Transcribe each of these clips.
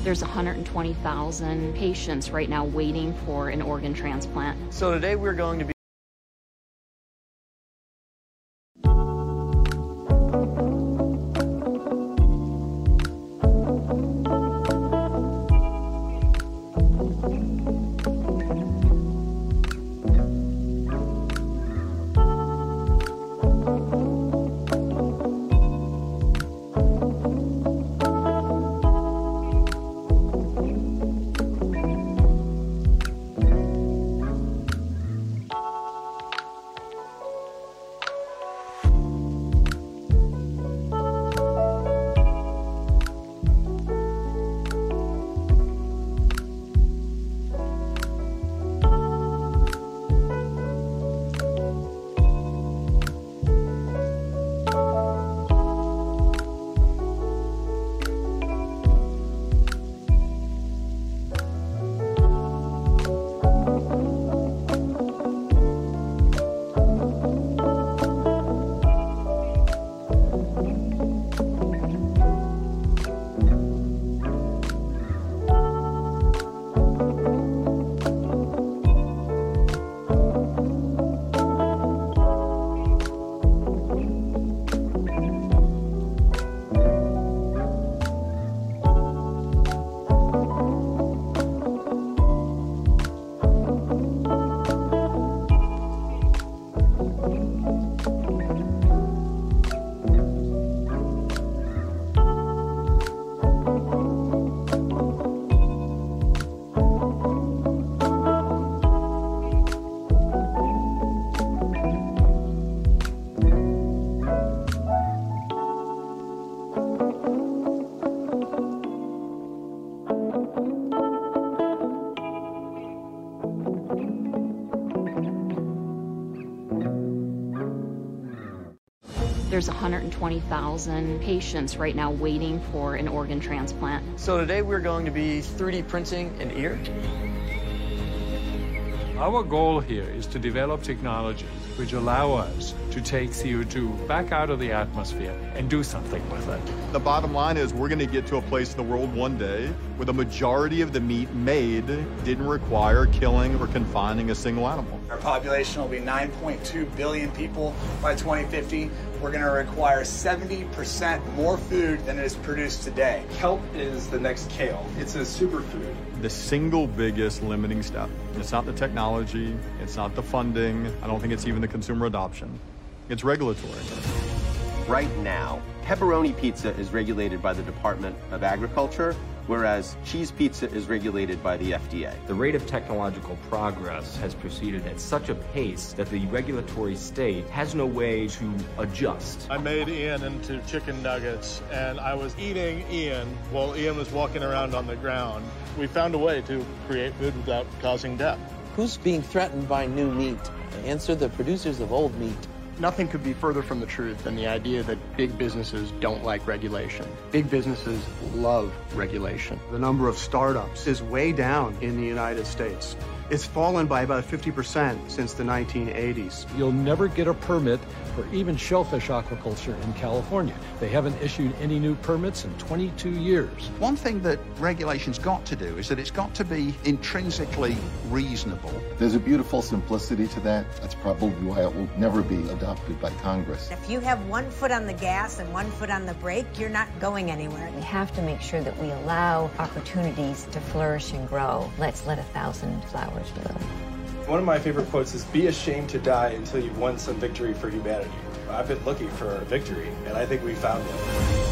There's 120,000 patients right now waiting for an organ transplant. So today we're going to be There's 120,000 patients right now waiting for an organ transplant. So today we're going to be 3D printing an ear. Our goal here is to develop technologies which allow us to take CO2 back out of the atmosphere and do something with it. The bottom line is we're going to get to a place in the world one day where the majority of the meat made didn't require killing or confining a single animal. Our population will be 9.2 billion people by 2050. We're going to require 70% more food than is produced today. Kelp is the next kale. It's a superfood. The single biggest limiting step, it's not the technology, it's not the funding, I don't think it's even the consumer adoption, it's regulatory. Right now, pepperoni pizza is regulated by the Department of Agriculture, whereas cheese pizza is regulated by the FDA. The rate of technological progress has proceeded at such a pace that the regulatory state has no way to adjust. I made Ian into chicken nuggets, and I was eating Ian while Ian was walking around on the ground. We found a way to create food without causing death. Who's being threatened by new meat? Answer the producers of old meat. Nothing could be further from the truth than the idea that big businesses don't like regulation. Big businesses love regulation. The number of startups is way down in the United States. It's fallen by about 50% since the 1980s. You'll never get a permit for even shellfish aquaculture in California. They haven't issued any new permits in 22 years. One thing that regulation's got to do is that it's got to be intrinsically reasonable. There's a beautiful simplicity to that. That's probably why it will never be adopted by Congress. If you have 1 foot on the gas and 1 foot on the brake, you're not going anywhere. We have to make sure that we allow opportunities to flourish and grow. Let's let 1,000 flowers bloom. One of my favorite quotes is, "Be ashamed to die until you've won some victory for humanity." I've been looking for a victory, and I think we found it.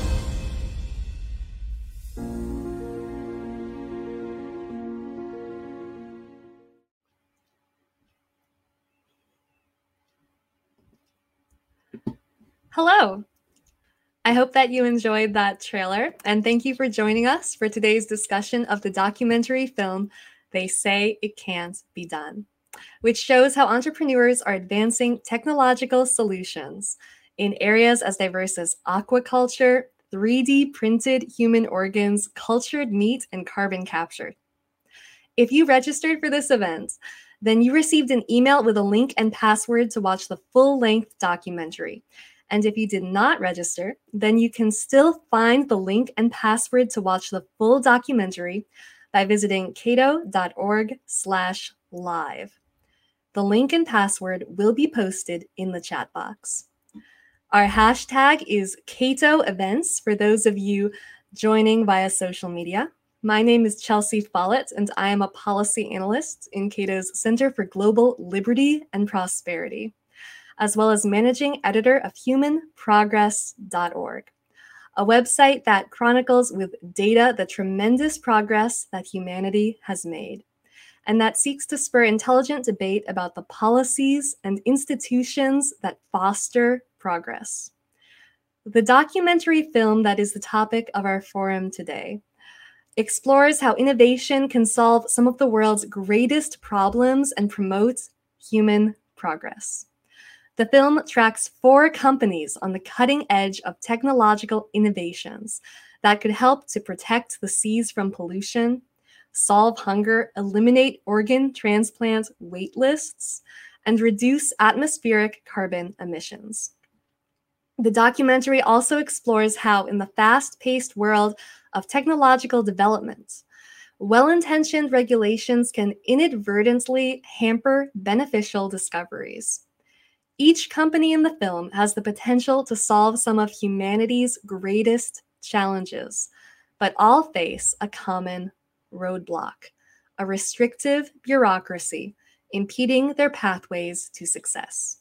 Hello. I hope that you enjoyed that trailer, and thank you for joining us for today's discussion of the documentary film, They Say It Can't Be Done, which shows how entrepreneurs are advancing technological solutions in areas as diverse as aquaculture, 3D printed human organs, cultured meat, and carbon capture. If you registered for this event, then you received an email with a link and password to watch the full-length documentary. And if you did not register, then you can still find the link and password to watch the full documentary by visiting cato.org/live. The link and password will be posted in the chat box. Our hashtag is Cato Events for those of you joining via social media. My name is Chelsea Follett, and I am a policy analyst in Cato's Center for Global Liberty and Prosperity, as well as managing editor of humanprogress.org, a website that chronicles with data the tremendous progress that humanity has made, and that seeks to spur intelligent debate about the policies and institutions that foster progress. The documentary film that is the topic of our forum today explores how innovation can solve some of the world's greatest problems and promote human progress. The film tracks 4 companies on the cutting edge of technological innovations that could help to protect the seas from pollution, solve hunger, eliminate organ transplant wait lists, and reduce atmospheric carbon emissions. The documentary also explores how, in the fast-paced world of technological development, well-intentioned regulations can inadvertently hamper beneficial discoveries. Each company in the film has the potential to solve some of humanity's greatest challenges, but all face a common roadblock: a restrictive bureaucracy impeding their pathways to success.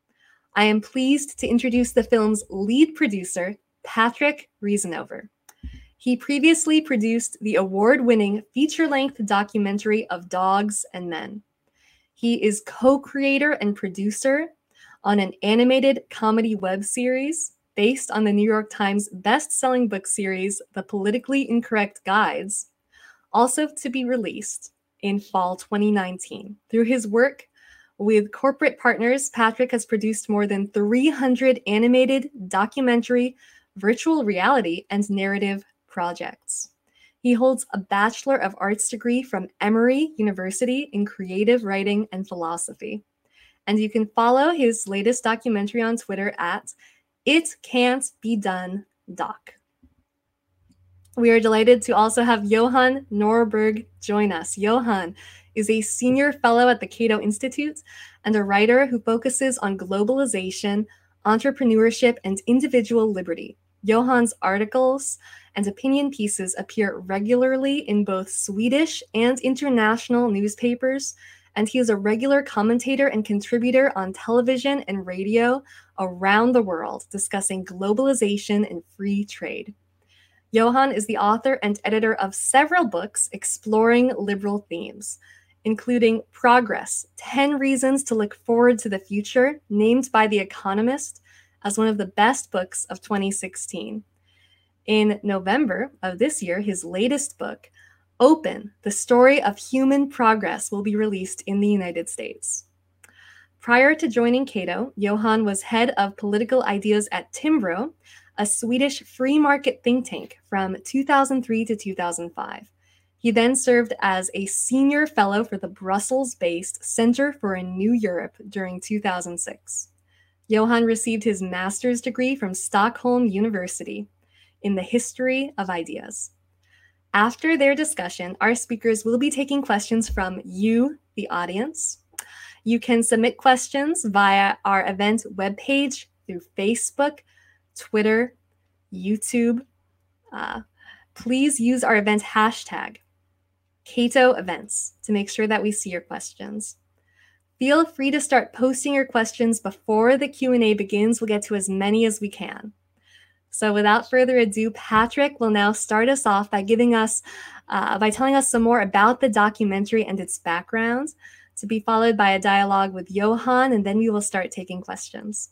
I am pleased to introduce the film's lead producer, Patrick Riesenover. He previously produced the award-winning feature-length documentary of Dogs and Men. He is co-creator and producer on an animated comedy web series based on the New York Times best-selling book series, The Politically Incorrect Guides, also to be released in fall 2019. Through his work with corporate partners, Patrick has produced more than 300 animated, documentary, virtual reality, and narrative projects. He holds a Bachelor of Arts degree from Emory University in creative writing and philosophy. And you can follow his latest documentary on Twitter at itcan'tbedone.doc. We are delighted to also have Johan Norberg join us. Johan is a senior fellow at the Cato Institute and a writer who focuses on globalization, entrepreneurship, and individual liberty. Johan's articles and opinion pieces appear regularly in both Swedish and international newspapers, and he is a regular commentator and contributor on television and radio around the world, discussing globalization and free trade. Johan is the author and editor of several books exploring liberal themes, including Progress, 10 Reasons to Look Forward to the Future, named by The Economist as one of the best books of 2016. In November of this year, his latest book, Open, The Story of Human Progress, will be released in the United States. Prior to joining Cato, Johan was head of political ideas at Timbro, a Swedish free market think tank from 2003 to 2005. He then served as a senior fellow for the Brussels-based Center for a New Europe during 2006. Johan received his master's degree from Stockholm University in the history of ideas. After their discussion, our speakers will be taking questions from you, the audience. You can submit questions via our event webpage through Facebook, Twitter, YouTube. Please use our event hashtag, Cato Events, to make sure that we see your questions. Feel free to start posting your questions before the Q&A begins. We'll get to as many as we can. So without further ado, Patrick will now start us off by telling us some more about the documentary and its background, to be followed by a dialogue with Johan, and then we will start taking questions.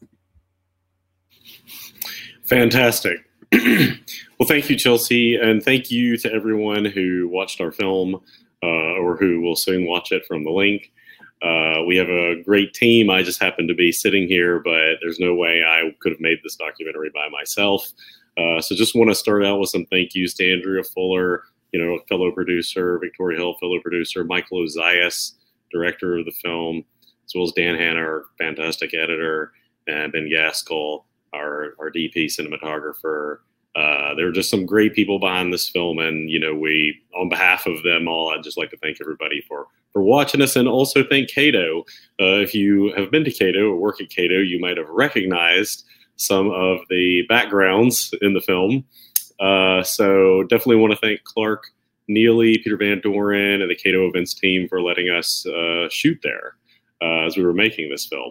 Fantastic. Well, thank you, Chelsea, and thank you to everyone who watched our film or who will soon watch it from the link. We have a great team. I just happen to be sitting here, but there's no way I could have made this documentary by myself. So just want to start out with some thank yous to Andrea Fuller, a fellow producer, Victoria Hill, fellow producer, Michael Ozias, director of the film, as well as Dan Hanna, our fantastic editor, and Ben Gaskell, our DP cinematographer. There are just some great people behind this film, and we, on behalf of them all, I'd just like to thank everybody for watching us, and also thank Cato. If you have been to Cato or work at Cato, you might have recognized some of the backgrounds in the film. So definitely want to thank Clark Neely, Peter Van Doren, and the Cato Events team for letting us shoot there as we were making this film.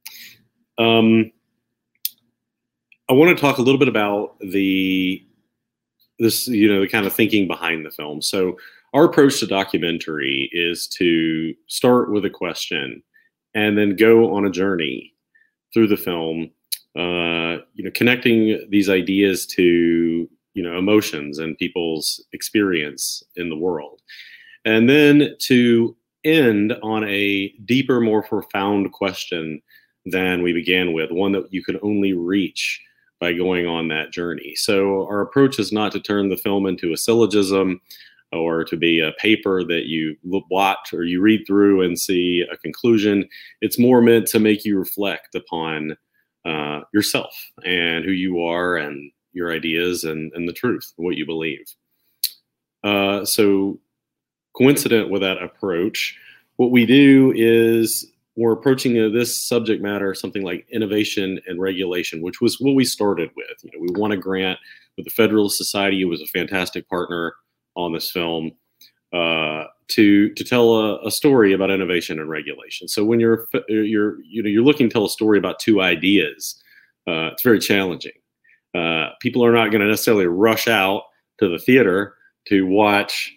I want to talk a little bit about the kind of thinking behind the film. So our approach to documentary is to start with a question and then go on a journey through the film, connecting these ideas to, emotions and people's experience in the world. And then to end on a deeper, more profound question than we began with, one that you can only reach by going on that journey. So our approach is not to turn the film into a syllogism or to be a paper that you watch or you read through and see a conclusion. It's more meant to make you reflect upon yourself and who you are and your ideas and the truth, what you believe. So coincident with that approach, what we do is we're approaching this subject matter, something like innovation and regulation, which was what we started with. We won a grant with the Federalist Society, who was a fantastic partner on this film, to tell a story about innovation and regulation. So when you're looking to tell a story about two ideas, it's very challenging. People are not going to necessarily rush out to the theater to watch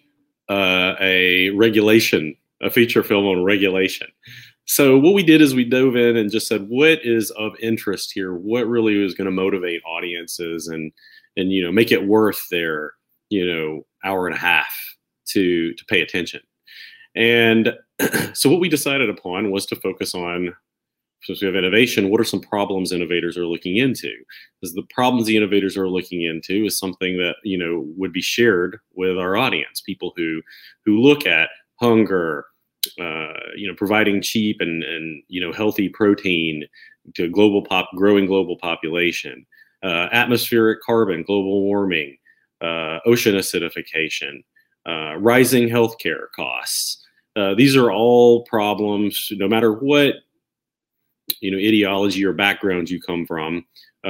a feature film on regulation. So what we did is we dove in and just said, what is of interest here? What really is going to motivate audiences and make it worth their, hour and a half to pay attention. And so what we decided upon was to focus on, since we have innovation, what are some problems innovators are looking into? Because the problems the innovators are looking into is something that, would be shared with our audience, people who look at hunger, providing cheap and healthy protein to growing global population, atmospheric carbon, global warming, ocean acidification, rising healthcare costs. These are all problems, no matter what ideology or background you come from,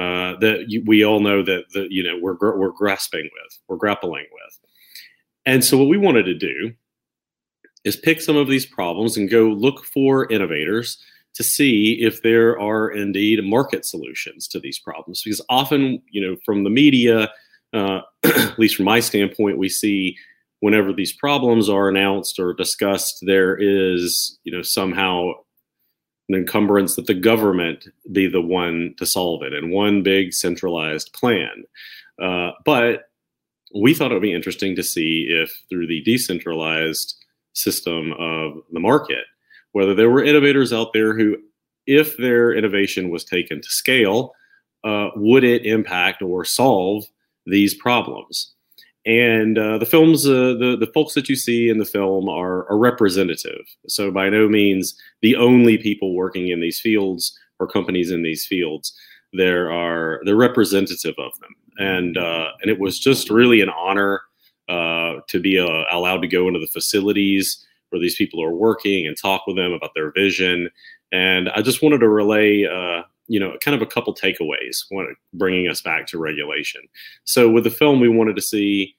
we all know that we're grappling with. And so what we wanted to do is pick some of these problems and go look for innovators to see if there are indeed market solutions to these problems. Because often, from the media, at least from my standpoint, we see whenever these problems are announced or discussed, there is, somehow an encumbrance that the government be the one to solve it and one big centralized plan. But we thought it would be interesting to see if through the decentralized system of the market, whether there were innovators out there who, if their innovation was taken to scale, would it impact or solve these problems? And the films, the folks that you see in the film are representative. So by no means the only people working in these fields or companies in these fields. They're representative of them. And it was just really an honor to be allowed to go into the facilities where these people are working and talk with them about their vision. And I just wanted to relay, kind of a couple takeaways, bringing us back to regulation. So with the film, we wanted to see,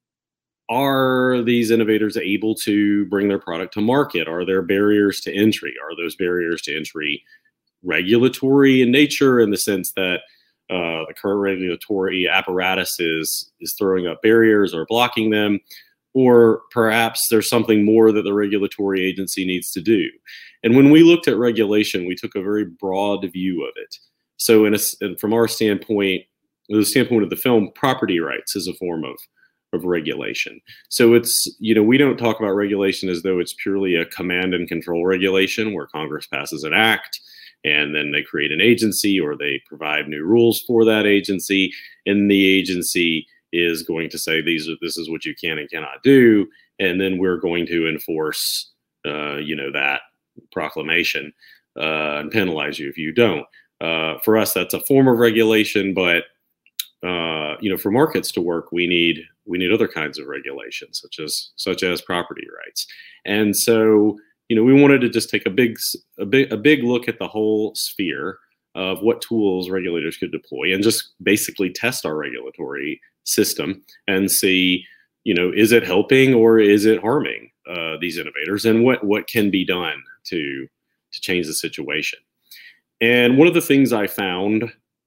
are these innovators able to bring their product to market? Are there barriers to entry? Are those barriers to entry regulatory in nature, in the sense that the current regulatory apparatus is throwing up barriers or blocking them? Or perhaps there's something more that the regulatory agency needs to do. And when we looked at regulation, we took a very broad view of it. So from our standpoint, the standpoint of the film, property rights is a form of regulation. So it's, we don't talk about regulation as though it's purely a command and control regulation where Congress passes an act and then they create an agency or they provide new rules for that agency, and the agency is going to say this is what you can and cannot do, and then we're going to enforce that proclamation and penalize you if you don't. For us, that's a form of regulation, but for markets to work, we need other kinds of regulations, such as property rights. And so, we wanted to just take a big look at the whole sphere of what tools regulators could deploy, and just basically test our regulatory system and see, is it helping or is it harming these innovators, and what can be done to change the situation. And one of the things I found,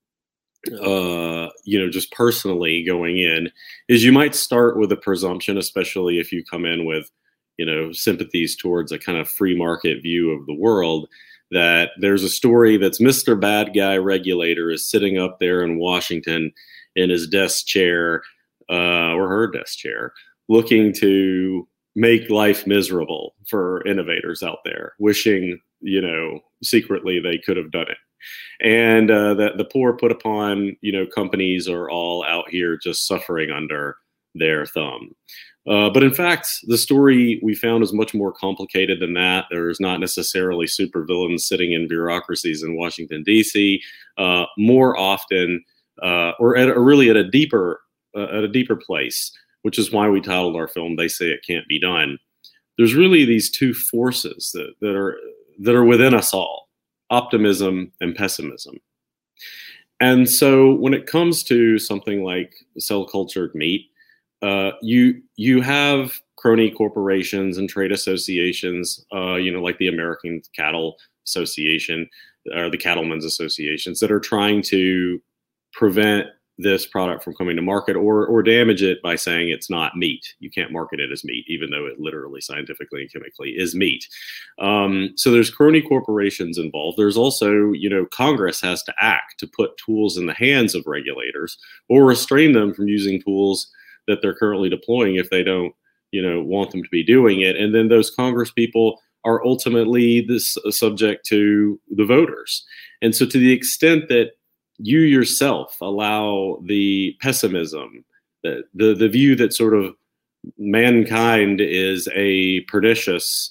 just personally going in, is you might start with a presumption, especially if you come in with, sympathies towards a kind of free market view of the world, that there's a story that's Mr. Bad Guy Regulator is sitting up there in Washington in his desk chair, or her desk chair, looking to make life miserable for innovators out there, wishing, secretly they could have done it. And that the poor put upon, companies are all out here just suffering under their thumb. But in fact, the story we found is much more complicated than that. There's not necessarily supervillains sitting in bureaucracies in Washington, D.C. More often, or at a deeper place, which is why we titled our film "They Say It Can't Be Done." There's really these two forces that are within us all: optimism and pessimism. And so, when it comes to something like cell-cultured meat, you have crony corporations and trade associations, like the American Cattle Association or the Cattlemen's Associations, that are trying to prevent this product from coming to market or damage it by saying it's not meat. You can't market it as meat, even though it literally, scientifically and chemically is meat. So there's crony corporations involved. There's also, Congress has to act to put tools in the hands of regulators or restrain them from using tools that they're currently deploying if they don't, want them to be doing it. And then those Congress people are ultimately subject to the voters. And so to the extent that you yourself allow the pessimism, the view that sort of mankind is a pernicious,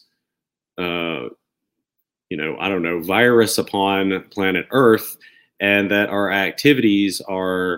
virus upon planet Earth, and that our activities are,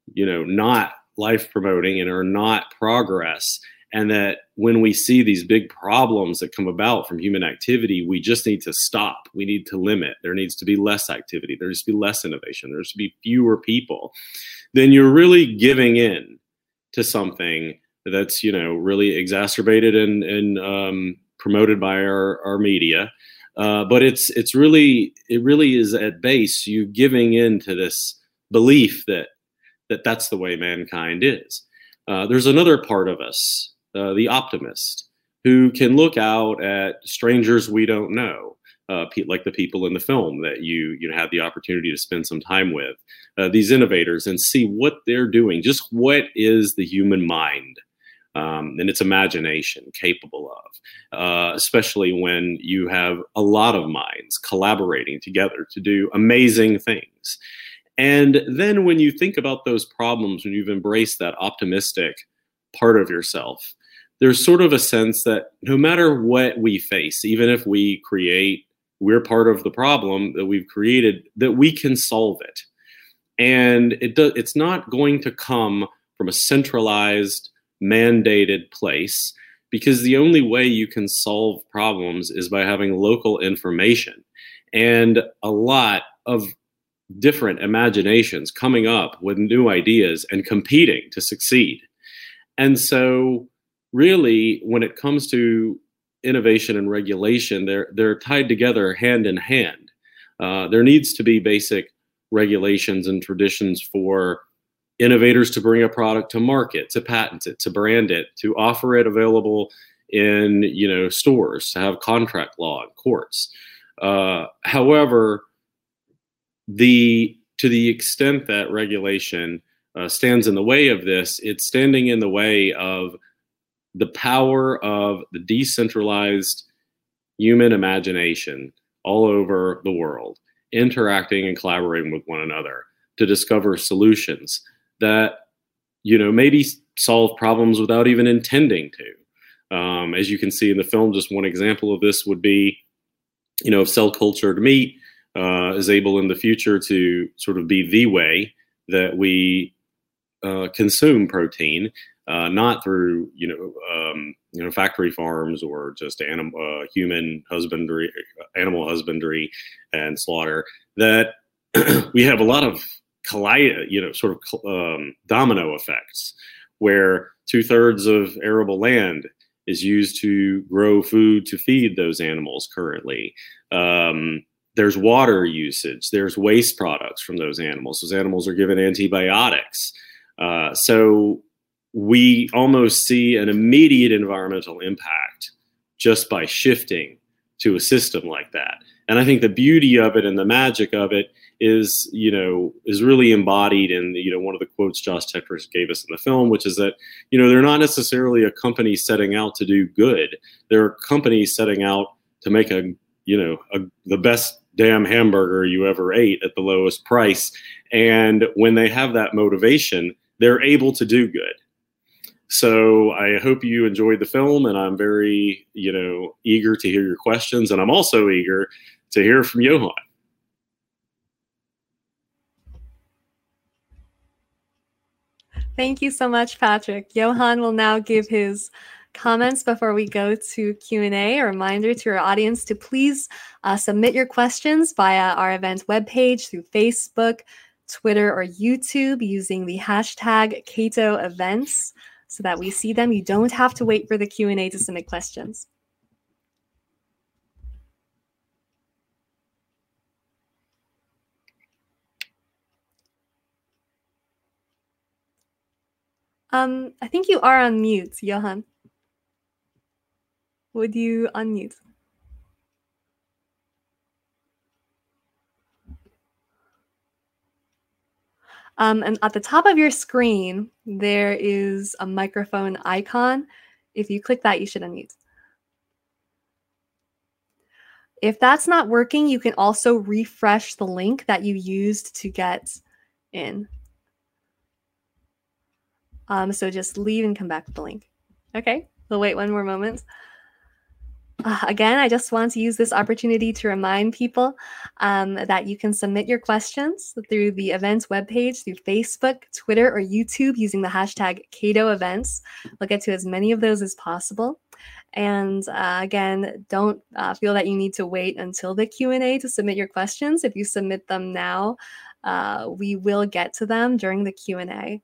not life promoting and are not progress, and that when we see these big problems that come about from human activity, we just need to stop. We need to limit. There needs to be less activity. There needs to be less innovation. There needs to be fewer people. Then you're really giving in to something that's, really exacerbated and promoted by our media. But it really is at base you giving in to this belief that's the way mankind is. There's another part of us, the optimist, who can look out at strangers we don't know, like the people in the film that you had the opportunity to spend some time with, these innovators, and see what they're doing. Just what is the human mind and its imagination capable of, especially when you have a lot of minds collaborating together to do amazing things. And then when you think about those problems, when you've embraced that optimistic part of yourself, there's sort of a sense that no matter what we face, even if we're part of the problem that we've created, that we can solve it. And it's not going to come from a centralized, mandated place, because the only way you can solve problems is by having local information and a lot of different imaginations coming up with new ideas and competing to succeed. And so really, when it comes to innovation and regulation, they're tied together hand in hand. There needs to be basic regulations and traditions for innovators to bring a product to market, to patent it, to brand it, to offer it available in stores, to have contract law in courts. However, to the extent that regulation stands in the way of this, it's standing in the way of the power of the decentralized human imagination all over the world, interacting and collaborating with one another to discover solutions that, maybe solve problems without even intending to. As you can see in the film, just one example of this would be, cell-cultured meat. is able in the future to sort of be the way that we consume protein, not through factory farms or just human husbandry, animal husbandry and slaughter. That we have a lot of domino effects, where 2/3 of arable land is used to grow food to feed those animals currently. There's water usage. There's waste products from those animals. Those animals are given antibiotics. So we almost see an immediate environmental impact just by shifting to a system like that. And I think the beauty of it and the magic of it is really embodied in, one of the quotes Josh Tetris gave us in the film, which is that, they're not necessarily a company setting out to do good. They're companies setting out to make the best damn hamburger you ever ate at the lowest price. And when they have that motivation, they're able to do good. So I hope you enjoyed the film, and I'm very, eager to hear your questions. And I'm also eager to hear from Johan. Thank you so much, Patrick. Johan will now give his comments before we go to Q&A. A reminder to our audience to please submit your questions via our event webpage through Facebook, Twitter, or YouTube using the hashtag Cato Events so that we see them. You don't have to wait for the Q&A to submit questions. I think you are on mute, Johan. Would you unmute? And at the top of your screen, there is a microphone icon. If you click that, you should unmute. If that's not working, you can also refresh the link that you used to get in. So just leave and come back with the link. Okay, we'll wait one more moment. Again, I just want to use this opportunity to remind people that you can submit your questions through the events webpage, through Facebook, Twitter, or YouTube using the hashtag Cato Events. We'll get to as many of those as possible. And again, don't feel that you need to wait until the Q&A to submit your questions. If you submit them now, we will get to them during the Q&A.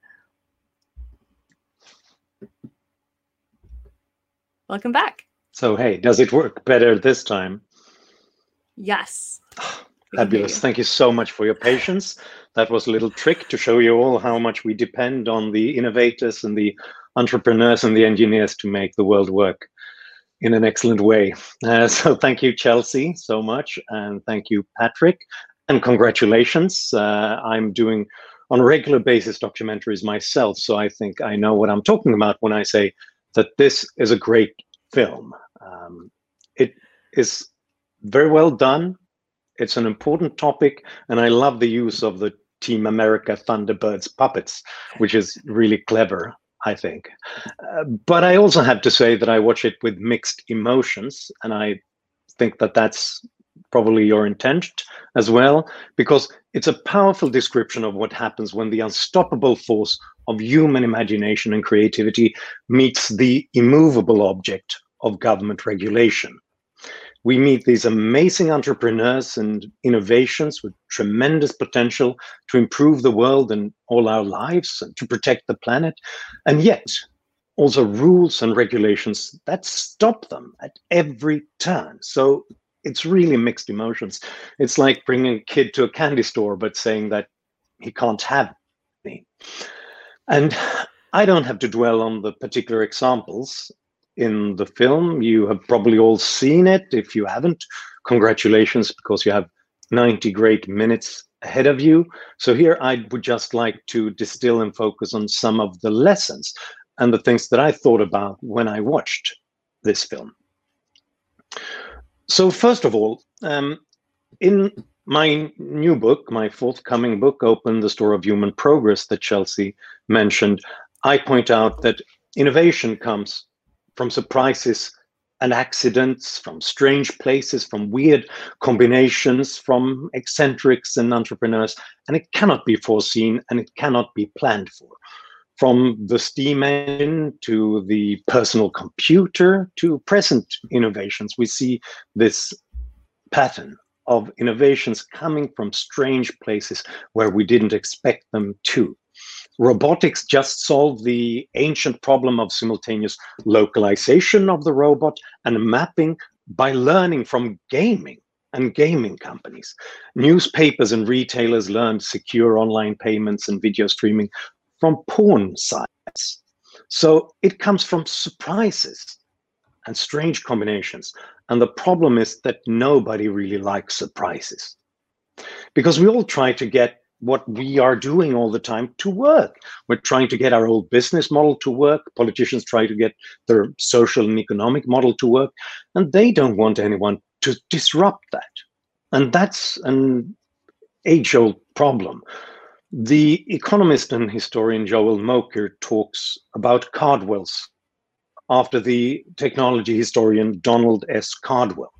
Welcome back. So, hey, does it work better this time? Yes. Fabulous. Thank you so much for your patience. That was a little trick to show you all how much we depend on the innovators and the entrepreneurs and the engineers to make the world work in an excellent way. So thank you, Chelsea, so much. And thank you, Patrick. And congratulations. I'm doing on a regular basis documentaries myself, so I think I know what I'm talking about when I say that this is a great film. It is very well done. It's an important topic, and I love the use of the Team America Thunderbirds puppets, which is really clever, I think. But I also have to say that I watch it with mixed emotions, and I think that that's probably your intent as well, because it's a powerful description of what happens when the unstoppable force of human imagination and creativity meets the immovable object of government regulation. We meet these amazing entrepreneurs and innovations with tremendous potential to improve the world and all our lives and to protect the planet, and yet also rules and regulations that stop them at every turn. So it's really mixed emotions. It's like bringing a kid to a candy store but saying that he can't have any. And I don't have to dwell on the particular examples in the film. You have probably all seen it. If you haven't, congratulations, because you have 90 great minutes ahead of you. So here I would just like to distill and focus on some of the lessons and the things that I thought about when I watched this film. So first of all, in my new book, my forthcoming book, Open the Store of Human Progress, that Chelsea mentioned, I point out that innovation comes from surprises and accidents, from strange places, from weird combinations, from eccentrics and entrepreneurs, and it cannot be foreseen and it cannot be planned for. From the steam engine to the personal computer to present innovations, we see this pattern of innovations coming from strange places where we didn't expect them to. Robotics just solved the ancient problem of simultaneous localization of the robot and mapping by learning from gaming and gaming companies. Newspapers and retailers learned secure online payments and video streaming from porn sites. So it comes from surprises and strange combinations. And the problem is that nobody really likes surprises, because we all try to get what we are doing all the time to work. We're trying to get our old business model to work. Politicians try to get their social and economic model to work, and they don't want anyone to disrupt that. And that's an age-old problem. The economist and historian Joel Mokyr talks about Cardwell's after the technology historian Donald S. Cardwell.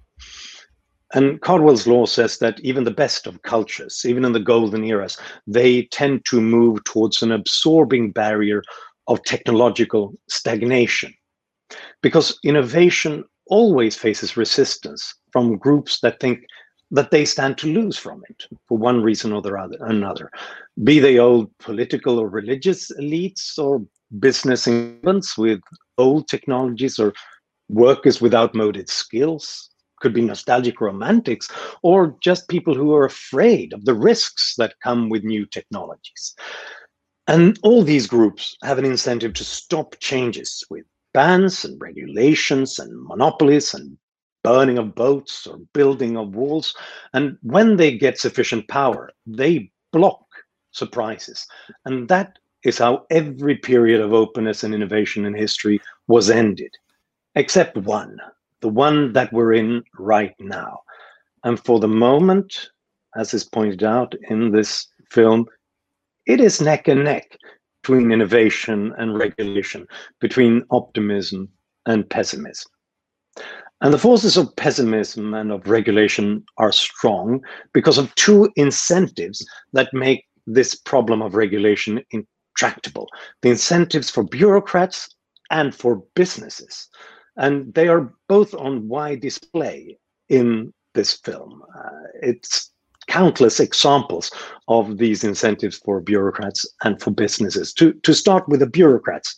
And Cardwell's law says that even the best of cultures, even in the golden eras, they tend to move towards an absorbing barrier of technological stagnation, because innovation always faces resistance from groups that think that they stand to lose from it for one reason or another, be they old political or religious elites or business incumbents with old technologies or workers with outmoded skills. Could be nostalgic romantics, or just people who are afraid of the risks that come with new technologies. And all these groups have an incentive to stop changes with bans and regulations and monopolies and burning of boats or building of walls. And when they get sufficient power, they block surprises. And that is how every period of openness and innovation in history was ended, except one. The one that we're in right now. And for the moment, as is pointed out in this film, it is neck and neck between innovation and regulation, between optimism and pessimism. And the forces of pessimism and of regulation are strong because of two incentives that make this problem of regulation intractable. The incentives for bureaucrats and for businesses. And they are both on wide display in this film. It's countless examples of these incentives for bureaucrats and for businesses. To start with the bureaucrats,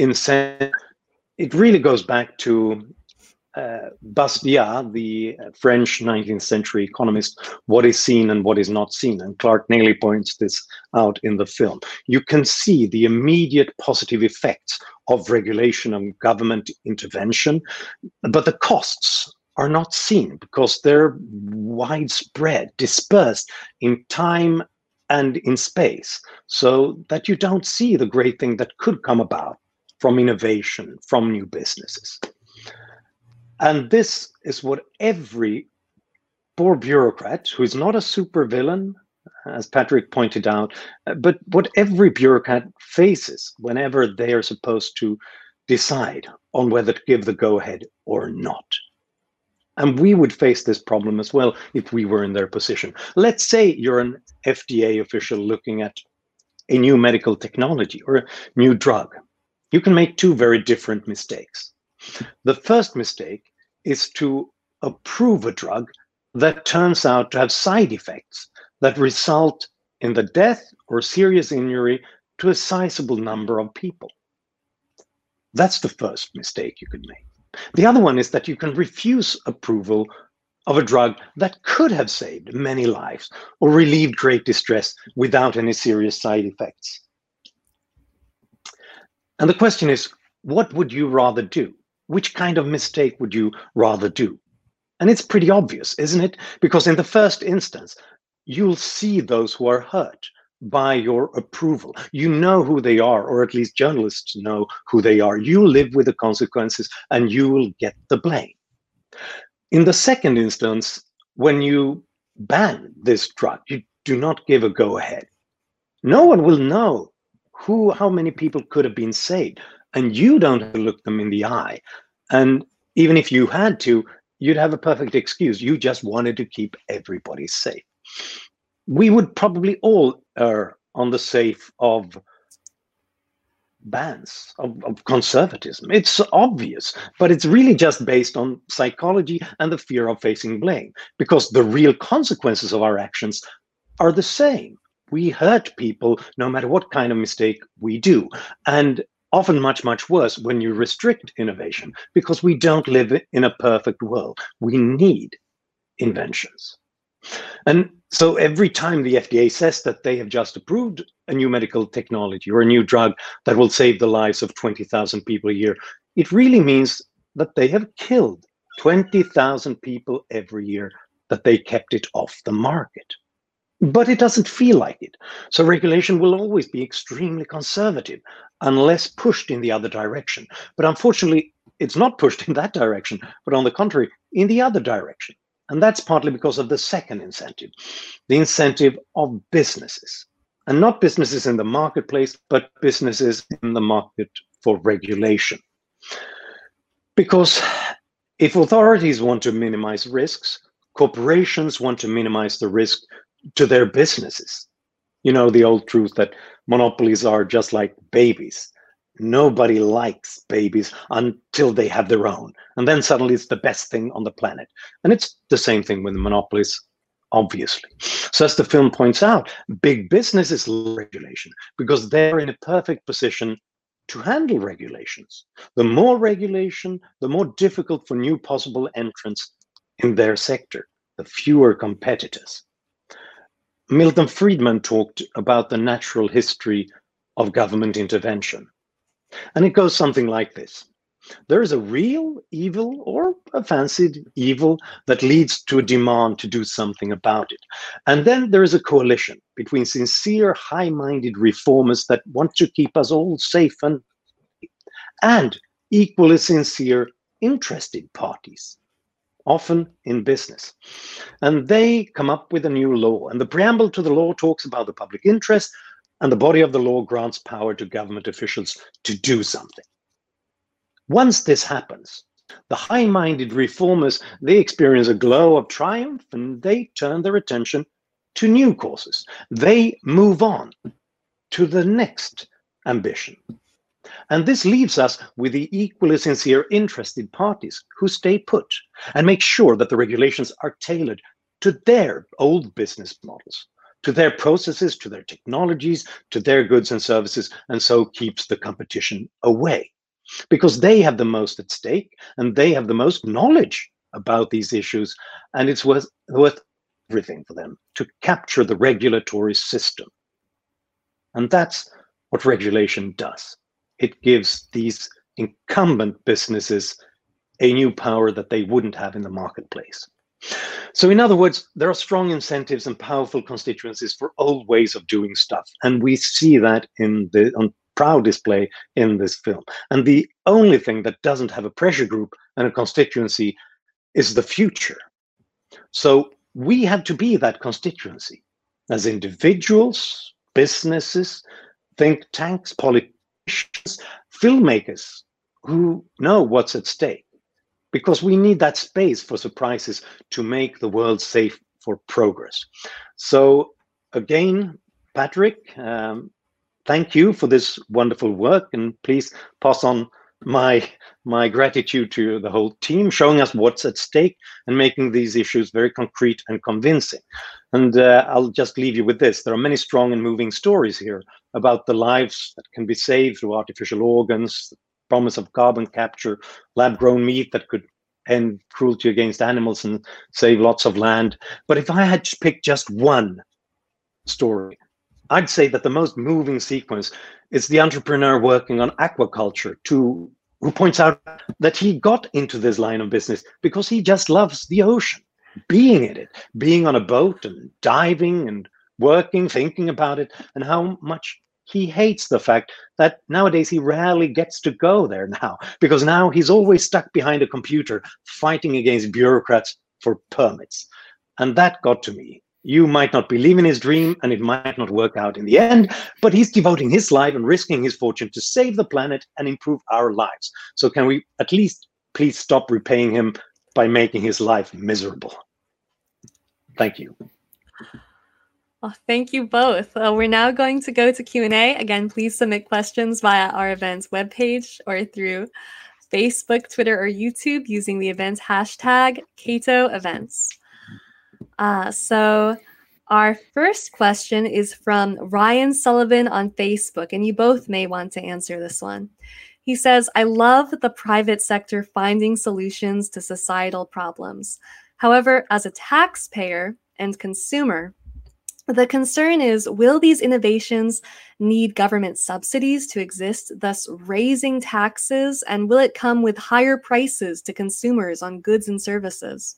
it really goes back to Bastiat, the French 19th century economist, what is seen and what is not seen. And Clark Neily points this out in the film. You can see the immediate positive effects of regulation and government intervention, but the costs are not seen because they're widespread, dispersed in time and in space, so that you don't see the great thing that could come about from innovation, from new businesses. And this is what every poor bureaucrat, who is not a supervillain, as Patrick pointed out, but what every bureaucrat faces whenever they are supposed to decide on whether to give the go-ahead or not. And we would face this problem as well if we were in their position. Let's say you're an FDA official looking at a new medical technology or a new drug. You can make two very different mistakes. The first mistake is to approve a drug that turns out to have side effects that result in the death or serious injury to a sizable number of people. That's the first mistake you could make. The other one is that you can refuse approval of a drug that could have saved many lives or relieved great distress without any serious side effects. And the question is, what would you rather do? Which kind of mistake would you rather do? And it's pretty obvious, isn't it? Because in the first instance, you'll see those who are hurt by your approval. You know who they are, or at least journalists know who they are. You live with the consequences and you will get the blame. In the second instance, when you ban this drug, you do not give a go-ahead. No one will know how many people could have been saved, and you don't have to look them in the eye. And Even if you had to, you'd have a perfect excuse. You just wanted to keep everybody safe. We would probably all err on the safe of bans, of conservatism. It's obvious, but it's really just based on psychology and the fear of facing blame, because the real consequences of our actions are the same. We hurt people no matter what kind of mistake we do, and often much, much worse when you restrict innovation, because we don't live in a perfect world. We need inventions. And so every time the FDA says that they have just approved a new medical technology or a new drug that will save the lives of 20,000 people a year, it really means that they have killed 20,000 people every year, that they kept it off the market. But it doesn't feel like it. So regulation will always be extremely conservative unless pushed in the other direction. But unfortunately, it's not pushed in that direction, but on the contrary, in the other direction. And that's partly because of the second incentive, the incentive of businesses. And not businesses in the marketplace, but businesses in the market for regulation. Because if authorities want to minimize risks, corporations want to minimize the risk to their businesses. You know, the old truth that monopolies are just like babies. Nobody likes babies until they have their own. And then suddenly it's the best thing on the planet. And it's the same thing with the monopolies, obviously. So as the film points out, big businesses love regulation because they're in a perfect position to handle regulations. The more regulation, the more difficult for new possible entrants in their sector, the fewer competitors. Milton Friedman talked about the natural history of government intervention. And it goes something like this. There is a real evil or a fancied evil that leads to a demand to do something about it. And then there is a coalition between sincere, high-minded reformers that want to keep us all safe and equally sincere, interested parties, often in business. And they come up with a new law. And the preamble to the law talks about the public interest, and the body of the law grants power to government officials to do something. Once this happens, the high-minded reformers, they experience a glow of triumph and they turn their attention to new causes. They move on to the next ambition. And this leaves us with the equally sincere interested parties who stay put and make sure that the regulations are tailored to their old business models, to their processes, to their technologies, to their goods and services, and so keeps the competition away. Because they have the most at stake and they have the most knowledge about these issues, and it's worth everything for them to capture the regulatory system. And that's what regulation does. It gives these incumbent businesses a new power that they wouldn't have in the marketplace. So in other words, there are strong incentives and powerful constituencies for old ways of doing stuff. And we see that on proud display in this film. And the only thing that doesn't have a pressure group and a constituency is the future. So we have to be that constituency as individuals, businesses, think tanks, politicians, filmmakers who know what's at stake. Because we need that space for surprises to make the world safe for progress. So again, Patrick, thank you for this wonderful work, and please pass on my gratitude to the whole team, showing us what's at stake and making these issues very concrete and convincing. And I'll just leave you with this. There are many strong and moving stories here about the lives that can be saved through artificial organs, the promise of carbon capture, lab-grown meat that could end cruelty against animals and save lots of land. But if I had to pick just one story, I'd say that the most moving sequence is the entrepreneur working on aquaculture who points out that he got into this line of business because he just loves the ocean, being in it, being on a boat and diving and working, thinking about it, and how much he hates the fact that nowadays he rarely gets to go there now, because now he's always stuck behind a computer fighting against bureaucrats for permits. And that got to me. You might not believe in his dream and it might not work out in the end, but he's devoting his life and risking his fortune to save the planet and improve our lives. So can we at least please stop repaying him by making his life miserable. Thank you. Well, thank you both. We're now going to go to Q&A. Again, please submit questions via our event's webpage or through Facebook, Twitter, or YouTube using the event's hashtag CatoEvents. So our first question is from Ryan Sullivan on Facebook, and you both may want to answer this one. He says, I love the private sector finding solutions to societal problems. However, as a taxpayer and consumer, the concern is, will these innovations need government subsidies to exist, thus raising taxes, and will it come with higher prices to consumers on goods and services?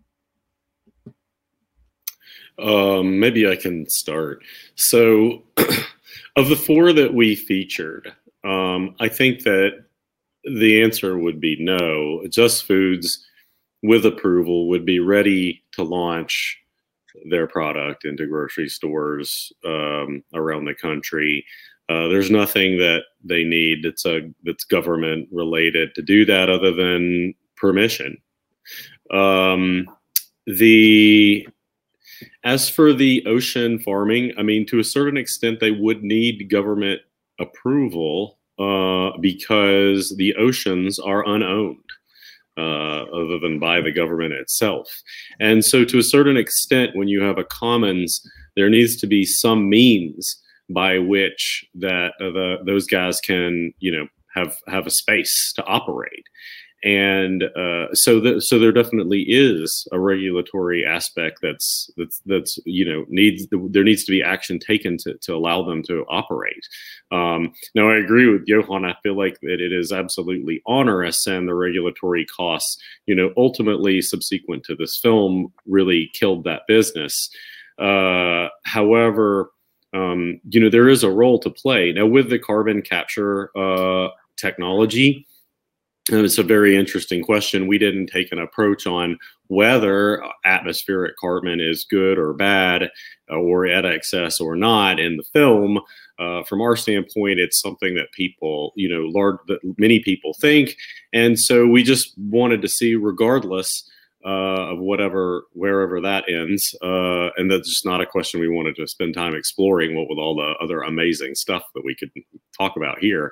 Maybe I can start. So of the 4 that we featured, I think that the answer would be no. Just Foods, with approval, would be ready to launch their product into grocery stores around the country. There's nothing that they need that's government related to do that other than permission. As for the ocean farming, I mean, to a certain extent, they would need government approval because the oceans are unowned. Other than by the government itself. And so to a certain extent, when you have a commons, there needs to be some means by which that those guys can, have a space to operate. And so there definitely is a regulatory aspect that's there needs to be action taken to allow them to operate. Now I agree with Johan. I feel like that it is absolutely onerous, and the regulatory costs, ultimately subsequent to this film, really killed that business. However, there is a role to play now with the carbon capture technology. And it's a very interesting question. We didn't take an approach on whether atmospheric carbon is good or bad or at excess or not in the film. From our standpoint, it's something that people, that many people think. And so we just wanted to see, regardless of wherever that ends. And that's just not a question we wanted to spend time exploring, what with all the other amazing stuff that we could talk about here.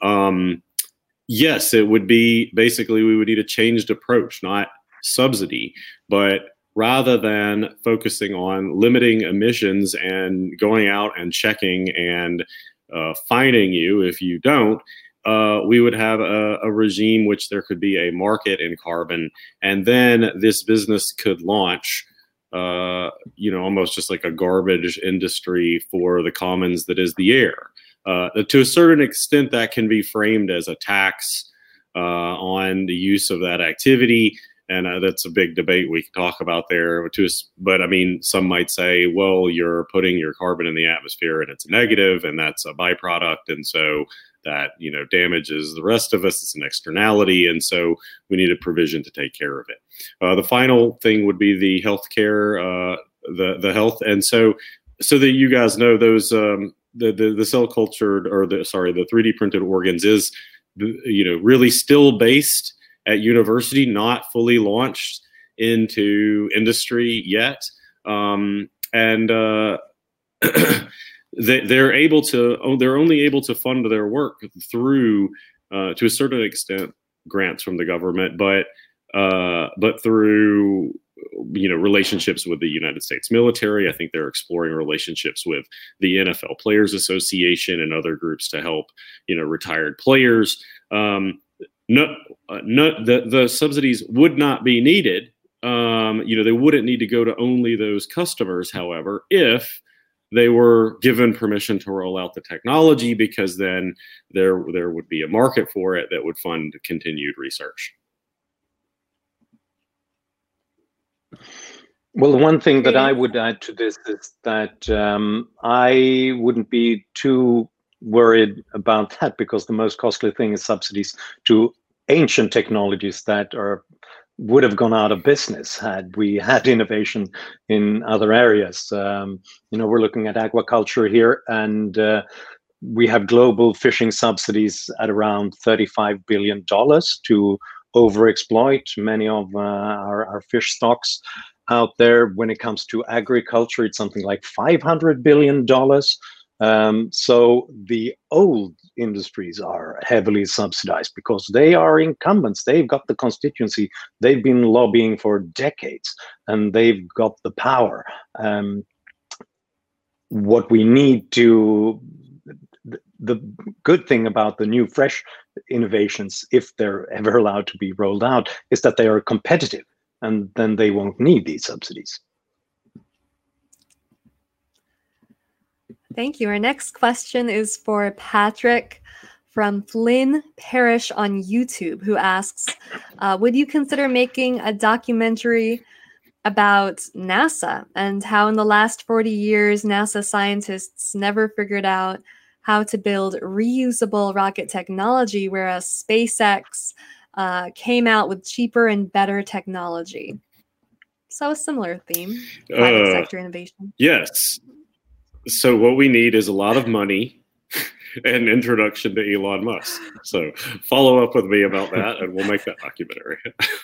Yes, it would be basically we would need a changed approach, not subsidy, but rather than focusing on limiting emissions and going out and checking and fining you if you don't, we would have a regime which there could be a market in carbon, and then this business could launch, almost just like a garbage industry for the commons that is the air. To a certain extent, that can be framed as a tax on the use of that activity. And that's a big debate we can talk about there. But I mean, some might say, well, you're putting your carbon in the atmosphere and it's a negative, and that's a byproduct. And so that, damages the rest of us. It's an externality. And so we need a provision to take care of it. The final thing would be the healthcare, the health. And so that you guys know, those, the cell cultured, or the 3D printed organs is, really still based at university, not fully launched into industry yet. And they're only able to fund their work through, to a certain extent, grants from the government, but through relationships with the United States military. I think they're exploring relationships with the NFL Players Association and other groups to help, retired players. The subsidies would not be needed. They wouldn't need to go to only those customers, however, if they were given permission to roll out the technology, because then there would be a market for it that would fund continued research. Well, one thing that I would add to this is that I wouldn't be too worried about that, because the most costly thing is subsidies to ancient technologies that would have gone out of business had we had innovation in other areas. We're looking at aquaculture here, and we have global fishing subsidies at around $35 billion to overexploit many of our fish stocks out there. When it comes to agriculture, it's something like $500 billion. So the old industries are heavily subsidized because they are incumbents. They've got the constituency. They've been lobbying for decades, and they've got the power. What we need to, the good thing about the new fresh innovations, if they're ever allowed to be rolled out, is that they are competitive, and then they won't need these subsidies. Thank you. Our next question is for Patrick from Flynn Parrish on YouTube, who asks, would you consider making a documentary about NASA and how in the last 40 years, NASA scientists never figured out how to build reusable rocket technology, whereas SpaceX came out with cheaper and better technology? So a similar theme, private sector innovation. Yes. So what we need is a lot of money and introduction to Elon Musk. So follow up with me about that, and we'll make that documentary.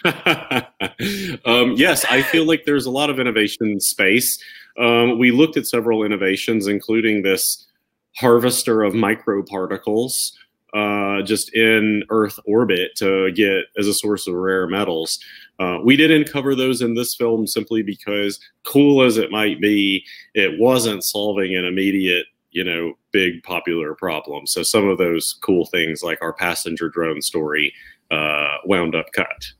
Yes, I feel like there's a lot of innovation in space. We looked at several innovations, including this harvester of microparticles just in Earth orbit to get as a source of rare metals. We didn't cover those in this film simply because, cool as it might be, it wasn't solving an immediate, big popular problem. So some of those cool things, like our passenger drone story, wound up cut.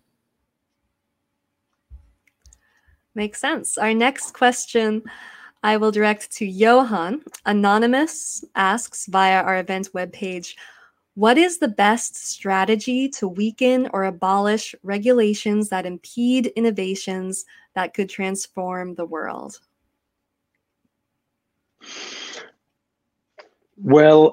Makes sense. Our next question I will direct to Johan. Anonymous asks via our event webpage, what is the best strategy to weaken or abolish regulations that impede innovations that could transform the world? Well,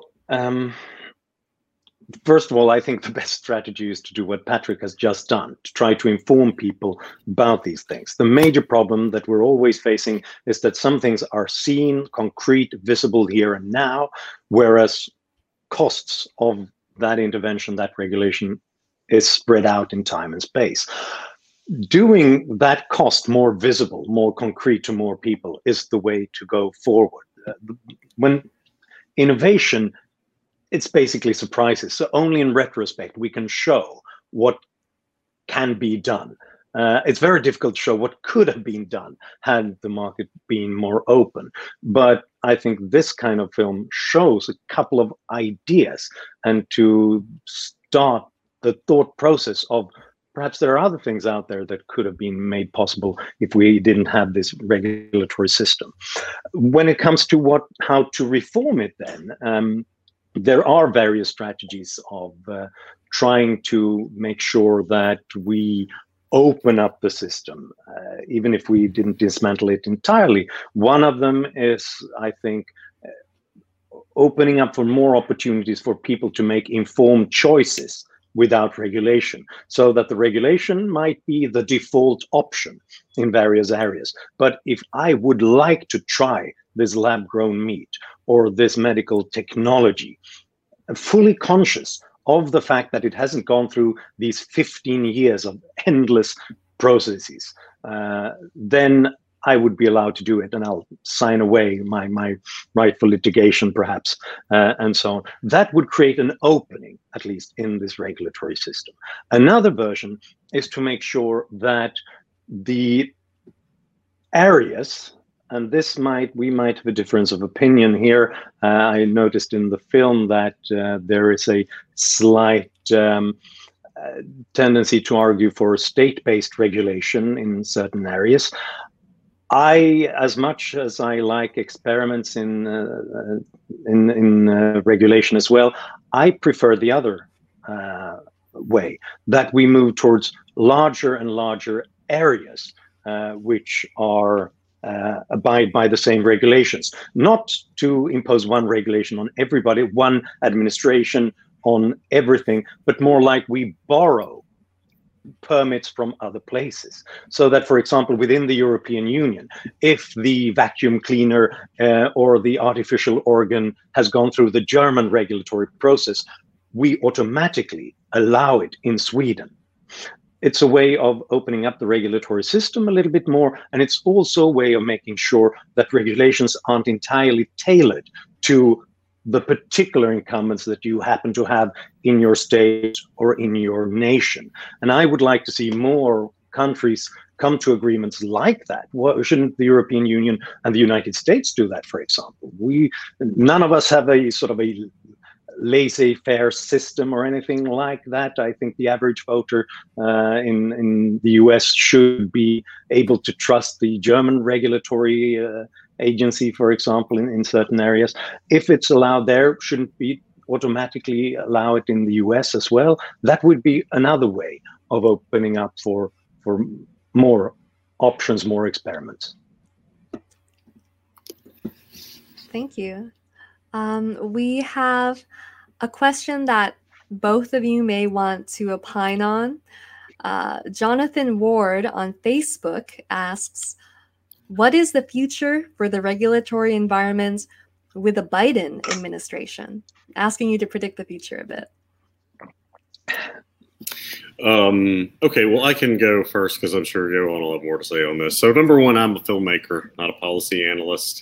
first of all, I think the best strategy is to do what Patrick has just done, to try to inform people about these things. The major problem that we're always facing is that some things are seen, concrete, visible here and now, whereas costs of that intervention, that regulation, is spread out in time and space. Doing that cost more visible, more concrete to more people is the way to go forward. When innovation, it's basically surprises. So only in retrospect we can show what can be done. It's very difficult to show what could have been done had the market been more open. But I think this kind of film shows a couple of ideas, and to start the thought process of perhaps there are other things out there that could have been made possible if we didn't have this regulatory system. When it comes to how to reform it then, there are various strategies of trying to make sure that we open up the system, even if we didn't dismantle it entirely. One of them is, I think, opening up for more opportunities for people to make informed choices without regulation, so that the regulation might be the default option in various areas. But if I would like to try this lab-grown meat or this medical technology, fully conscious of the fact that it hasn't gone through these 15 years of endless processes, then I would be allowed to do it, and I'll sign away my right for litigation, perhaps, and so on. That would create an opening, at least in this regulatory system. Another version is to make sure that the areas, and we might have a difference of opinion here. I noticed in the film that there is a slight tendency to argue for state-based regulation in certain areas. As much as I like experiments in regulation as well, I prefer the other way, that we move towards larger and larger areas which are abide by the same regulations, not to impose one regulation on everybody, one administration on everything, but more like we borrow permits from other places. So that, for example, within the European Union, if the vacuum cleaner or the artificial organ has gone through the German regulatory process, we automatically allow it in Sweden. it's a way of opening up the regulatory system a little bit more, and it's also a way of making sure that regulations aren't entirely tailored to the particular incumbents that you happen to have in your state or in your nation. And I would like to see more countries come to agreements like that. Shouldn't the European Union and the United States do that, for example? None of us have a sort of a laissez-faire system or anything like that. I think the average voter in the US should be able to trust the German regulatory agency, for example, in certain areas. If it's allowed there, shouldn't be automatically allow it in the US as well? That would be another way of opening up for more options, more experiments. Thank you. We have a question that both of you may want to opine on. Jonathan Ward on Facebook asks, what is the future for the regulatory environment with the Biden administration? Asking you to predict the future a bit. Okay, well, I can go first because I'm sure Johan will have more to say on this. So, number one, I'm a filmmaker, not a policy analyst.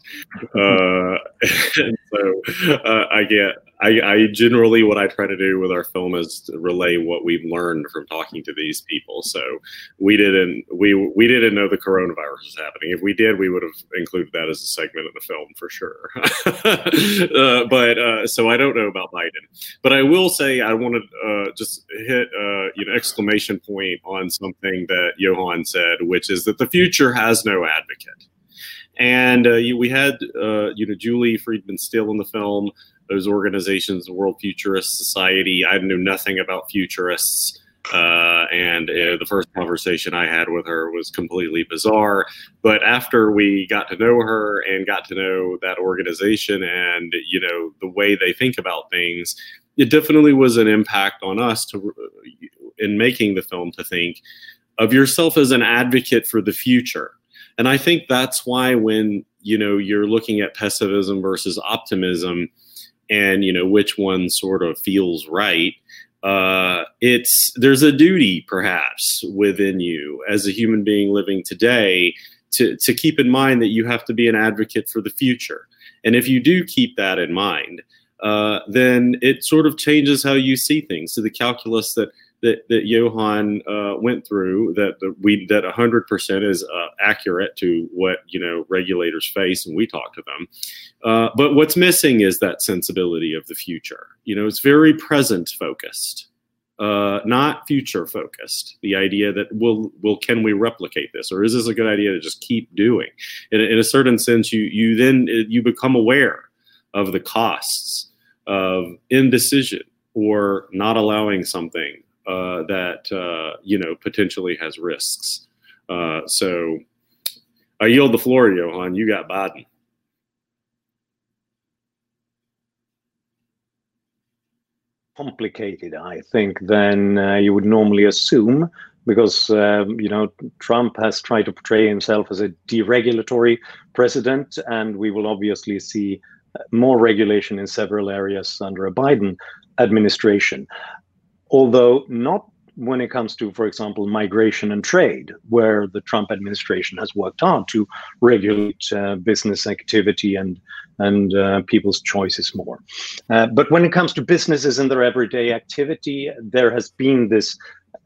I generally, what I try to do with our film is to relay what we've learned from talking to these people. So we didn't know the coronavirus was happening. If we did, we would have included that as a segment of the film for sure. So I don't know about Biden, but I will say I want to just hit exclamation point on something that Johan said, which is that the future has no advocate. And we had Julie Friedman Steele in the film. Those organizations, the World Futurist Society. I knew nothing about futurists, and the first conversation I had with her was completely bizarre. But after we got to know her and got to know that organization and the way they think about things, it definitely was an impact on us in making the film to think of yourself as an advocate for the future. And I think that's why when you're looking at pessimism versus optimism, and which one sort of feels right, there's a duty perhaps within you as a human being living today to keep in mind that you have to be an advocate for the future. And if you do keep that in mind, then it sort of changes how you see things. So the calculus that Johan went through, that 100% is accurate to what regulators face, and we talk to them. But what's missing is that sensibility of the future. It's very present focused, not future focused. The idea that can we replicate this, or is this a good idea to just keep doing? In a certain sense, you become aware of the costs of indecision or not allowing something that potentially has risks. So I yield the floor, Johan. You got Biden. Complicated, I think, than you would normally assume, because Trump has tried to portray himself as a deregulatory president, and we will obviously see more regulation in several areas under a Biden administration. Although not when it comes to, for example, migration and trade, where the Trump administration has worked hard to regulate business activity and people's choices more. But when it comes to businesses and their everyday activity, there has been this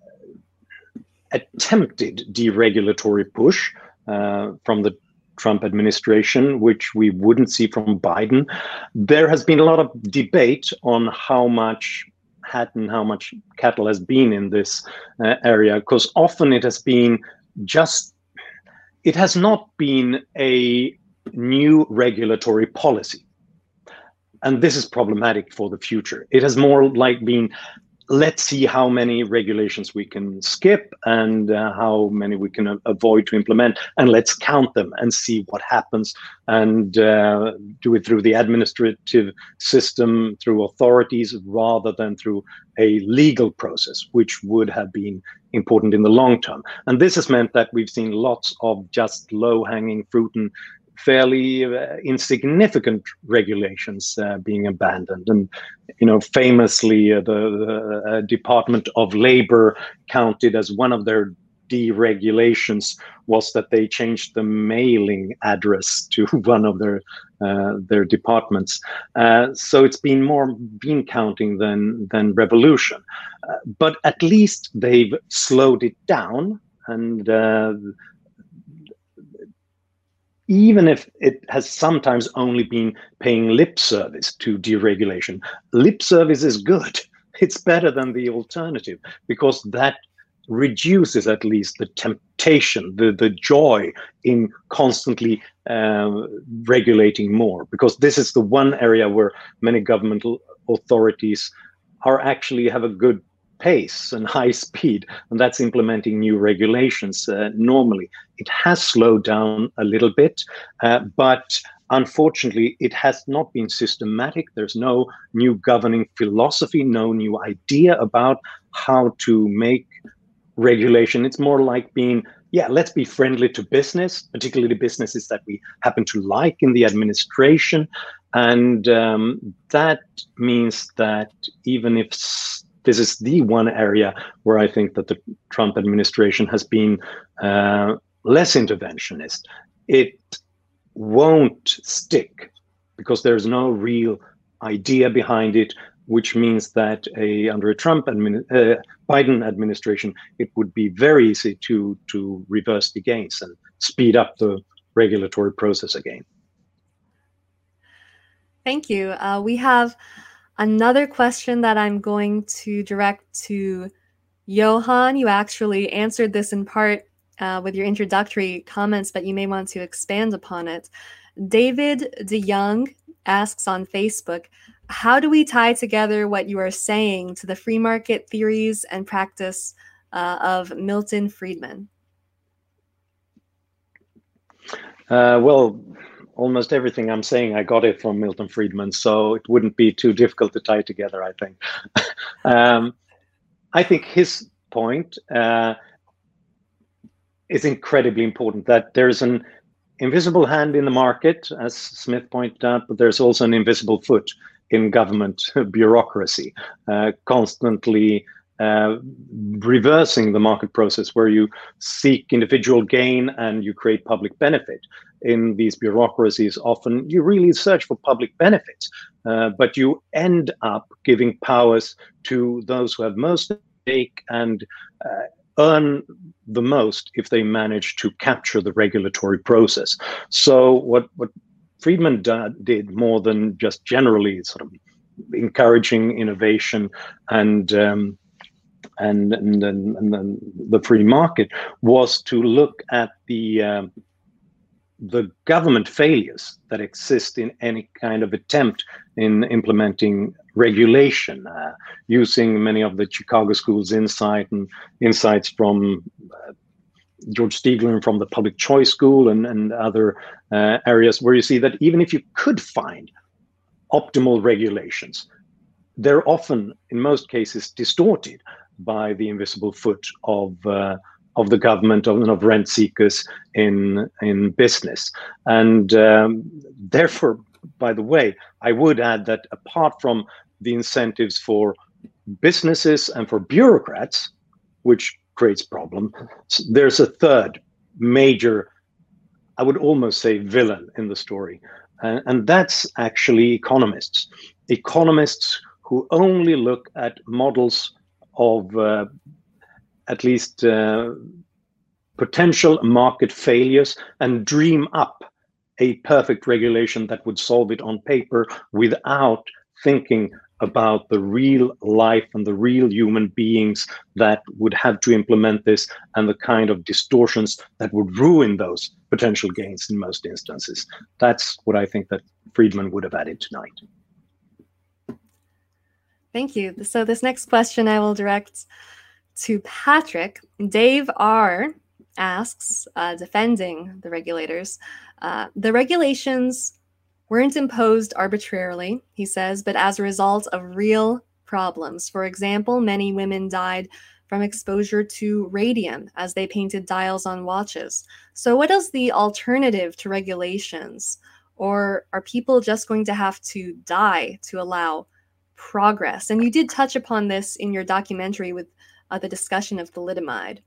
attempted deregulatory push from the Trump administration, which we wouldn't see from Biden. There has been a lot of debate on how much cattle has been in this area, because often it has not been a new regulatory policy. And this is problematic for the future. It has more like been, let's see how many regulations we can skip and how many we can avoid to implement, and let's count them and see what happens, and do it through the administrative system, through authorities, rather than through a legal process, which would have been important in the long term. And this has meant that we've seen lots of just low-hanging fruit and fairly insignificant regulations being abandoned. And, famously, the Department of Labor counted as one of their deregulations was that they changed the mailing address to one of their departments. So it's been more bean counting than revolution. But at least they've slowed it down, and even if it has sometimes only been paying lip service to deregulation, lip service is good. It's better than the alternative, because that reduces at least the temptation, the joy in constantly regulating more, because this is the one area where many governmental authorities are actually have a good pace and high speed, and that's implementing new regulations. Normally it has slowed down a little bit, but unfortunately it has not been systematic. There's no new governing philosophy, no new idea about how to make regulation. It's more like being, let's be friendly to business, particularly businesses that we happen to like in the administration. And that means that even if this is the one area where I think that the Trump administration has been less interventionist, it won't stick because there's no real idea behind it, which means that under a Biden administration, it would be very easy to reverse the gains and speed up the regulatory process again. Thank you. We have another question that I'm going to direct to Johan. You actually answered this in part with your introductory comments, but you may want to expand upon it. David DeYoung asks on Facebook, how do we tie together what you are saying to the free market theories and practice of Milton Friedman? Well, almost everything I'm saying, I got it from Milton Friedman, so it wouldn't be too difficult to tie together, I think. I think his point is incredibly important, that there's an invisible hand in the market, as Smith pointed out, but there's also an invisible foot in government bureaucracy, constantly reversing the market process where you seek individual gain and you create public benefit. In these bureaucracies, often you really search for public benefits, but you end up giving powers to those who have most at stake and earn the most if they manage to capture the regulatory process. So what Friedman did, more than just generally sort of encouraging innovation and the free market, was to look at the government failures that exist in any kind of attempt in implementing regulation, using many of the Chicago School's insights from George Stigler and from the Public Choice School and other areas, where you see that even if you could find optimal regulations, they're often, in most cases, distorted by the invisible foot of the government, of rent seekers in business. And therefore, by the way, I would add that apart from the incentives for businesses and for bureaucrats, which creates problem, there's a third major, I would almost say, villain in the story. And that's actually economists. Economists who only look at models of at least potential market failures and dream up a perfect regulation that would solve it on paper without thinking about the real life and the real human beings that would have to implement this, and the kind of distortions that would ruin those potential gains in most instances. That's what I think that Friedman would have added tonight. Thank you. So this next question I will direct to Patrick. Dave R. asks, defending the regulators, the regulations weren't imposed arbitrarily, he says, but as a result of real problems. For example, many women died from exposure to radium as they painted dials on watches. So what is the alternative to regulations? Or are people just going to have to die to allow progress? And you did touch upon this in your documentary with the discussion of thalidomide.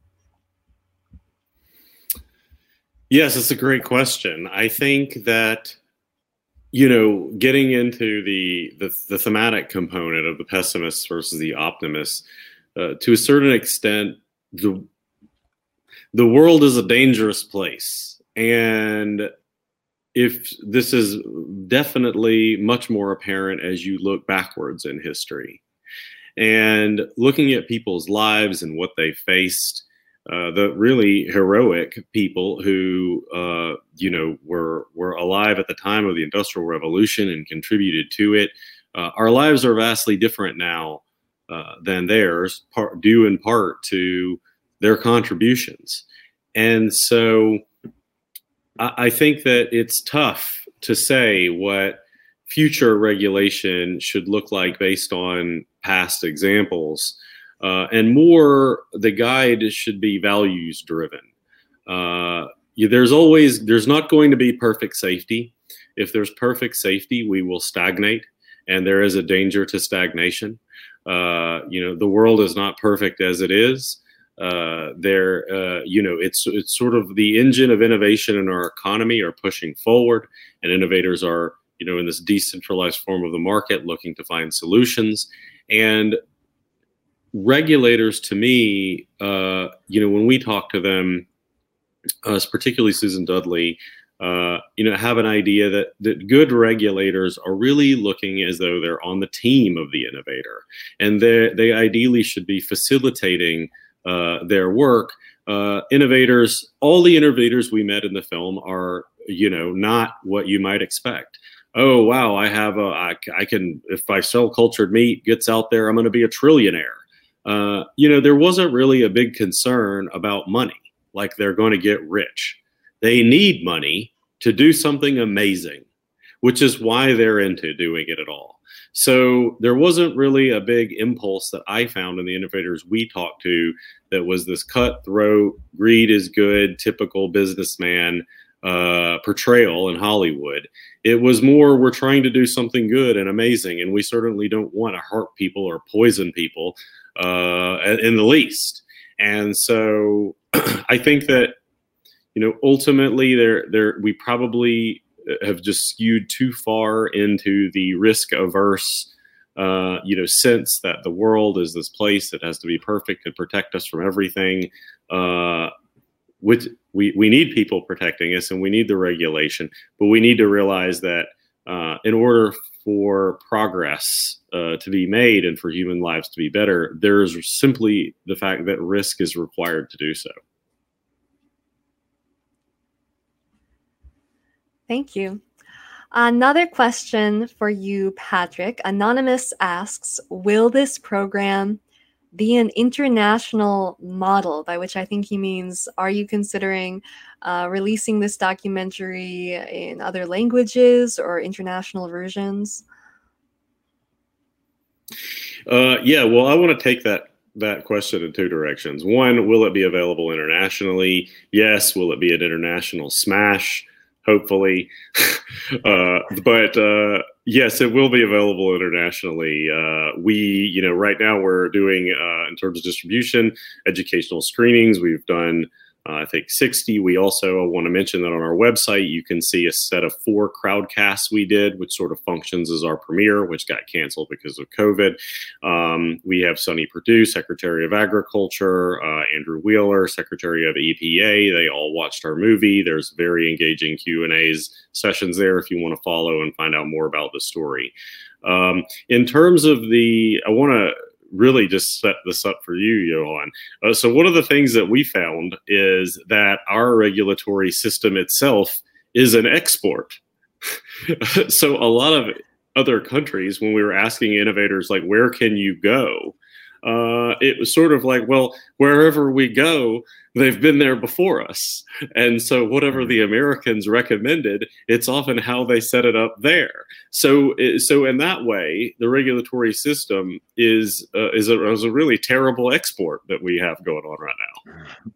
Yes, it's a great question. I think that, you know, getting into the thematic component of the pessimists versus the optimists, to a certain extent, the world is a dangerous place. And if this is definitely much more apparent as you look backwards in history and looking at people's lives and what they faced, the really heroic people who, you know, were alive at the time of the Industrial Revolution and contributed to it. Our lives are vastly different now than theirs, due in part to their contributions. And so I think that it's tough to say what future regulation should look like based on past examples. And more, the guide should be values driven. There's not going to be perfect safety. If there's perfect safety, we will stagnate, and there is a danger to stagnation. You know, the world is not perfect as it is. You know, it's sort of the engine of innovation in our economy are pushing forward, and innovators are, you know, in this decentralized form of the market looking to find solutions. And regulators, to me, you know, when we talk to them, particularly Susan Dudley, you know, have an idea that good regulators are really looking as though they're on the team of the innovator, and they ideally should be facilitating their work. Innovators, all the innovators we met in the film are, you know, not what you might expect. Oh, wow, I can, if I sell cultured meat, gets out there, I'm going to be a trillionaire. You know, there wasn't really a big concern about money, like they're going to get rich. They need money to do something amazing, which is why they're into doing it at all. So there wasn't really a big impulse that I found in the innovators we talked to that was this cutthroat, greed is good, typical businessman portrayal in Hollywood. It was more, we're trying to do something good and amazing, and we certainly don't want to hurt people or poison people in the least. And so I think that, you know, ultimately we probably have just skewed too far into the risk averse, you know, sense that the world is this place that has to be perfect and protect us from everything. Which we need people protecting us, and we need the regulation, but we need to realize that in order for progress to be made and for human lives to be better, there's simply the fact that risk is required to do so. Thank you. Another question for you, Patrick. Anonymous asks, will this program be an international model? By which I think he means, are you considering releasing this documentary in other languages or international versions? Yeah, well, I want to take that question in two directions. One, will it be available internationally? Yes. Will it be an international smash? Hopefully. But yes, it will be available internationally. You know, right now we're doing, in terms of distribution, educational screenings. We've done, I think, 60. We also want to mention that on our website, you can see a set of 4 crowdcasts we did, which sort of functions as our premiere, which got canceled because of COVID. We have Sonny Perdue, Secretary of Agriculture, Andrew Wheeler, Secretary of EPA. They all watched our movie. There's very engaging Q&As sessions there if you want to follow and find out more about the story. In terms of I want to really just set this up for you, Johan. So one of the things that we found is that our regulatory system itself is an export. So a lot of other countries, when we were asking innovators, like, where can you go? it was sort of like, well, wherever we go, they've been there before us. And so whatever the Americans recommended, it's often how they set it up there. So in that way, the regulatory system is a really terrible export that we have going on right now.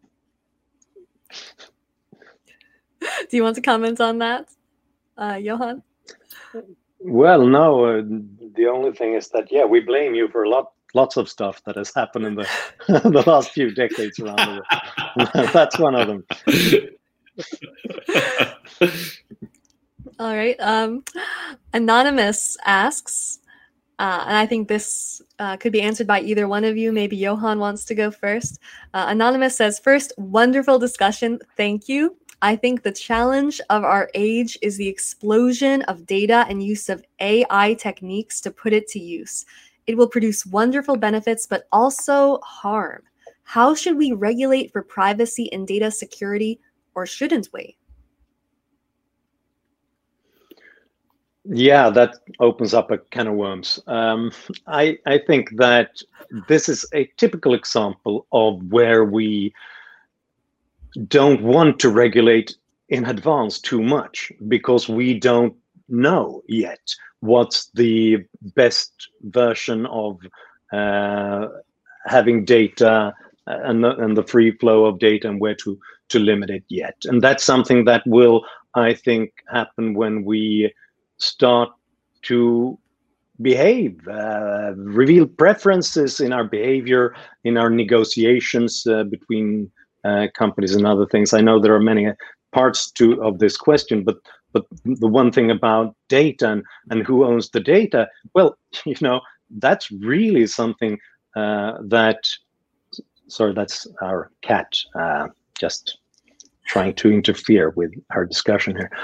Do you want to comment on that, Johan? Well, no. The only thing is that, yeah, we blame you for lots of stuff that has happened in the the last few decades around the world. That's one of them. All right. Anonymous asks, and I think this could be answered by either one of you. Maybe Johan wants to go first. Anonymous says, first, wonderful discussion. Thank you. I think the challenge of our age is the explosion of data and use of AI techniques to put it to use. It will produce wonderful benefits, but also harm. How should we regulate for privacy and data security, or shouldn't we? Yeah, that opens up a can of worms. I think that this is a typical example of where we don't want to regulate in advance too much because we don't know yet what's the best version of having data and the free flow of data and where to limit it yet. And that's something that will, I think, happen when we start to behave, reveal preferences in our behavior, in our negotiations between companies and other things. I know there are many parts of this question, but the one thing about data and who owns the data, well, that's really something sorry, that's our cat just trying to interfere with our discussion here.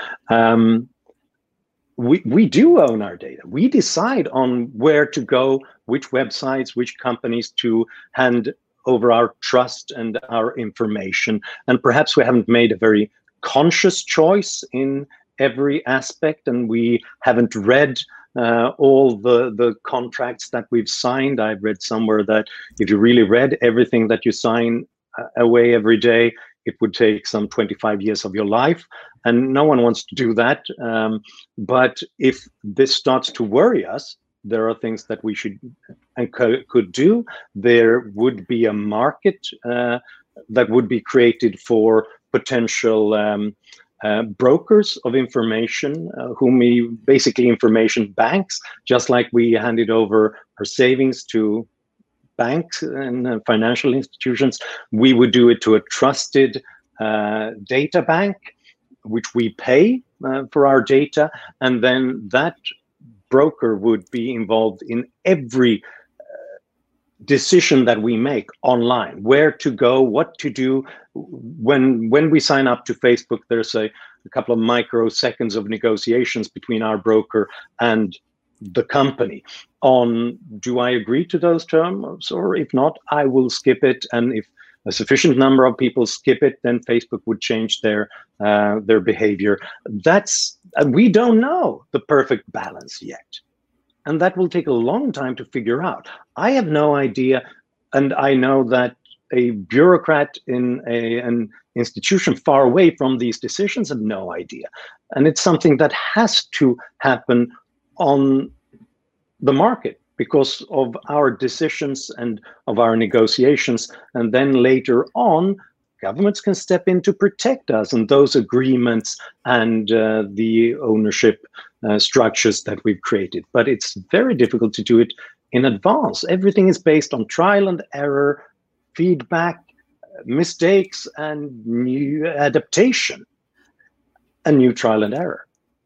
We do own our data. We decide on where to go, which websites, which companies to hand over our trust and our information. And perhaps we haven't made a very conscious choice in every aspect, and we haven't read all the contracts that we've signed. I've read somewhere that if you really read everything that you sign away every day, it would take some 25 years of your life, and no one wants to do that. But if this starts to worry us, there are things that we should and could do. There would be a market that would be created for potential brokers of information, basically information banks, just like we handed over our savings to banks and financial institutions. We would do it to a trusted data bank, which we pay for our data, and then that broker would be involved in every decision that we make online, where to go, what to do. When we sign up to Facebook, there's a couple of microseconds of negotiations between our broker and the company on, do I agree to those terms, or if not, I will skip it. And if a sufficient number of people skip it, then Facebook would change their behavior. We don't know the perfect balance yet. And that will take a long time to figure out. I have no idea, and I know that a bureaucrat in an institution far away from these decisions have no idea. And it's something that has to happen on the market because of our decisions and of our negotiations. And then later on, governments can step in to protect us and those agreements and the ownership structures that we've created. But it's very difficult to do it in advance. Everything is based on trial and error, feedback, mistakes, and new adaptation, and new trial and error.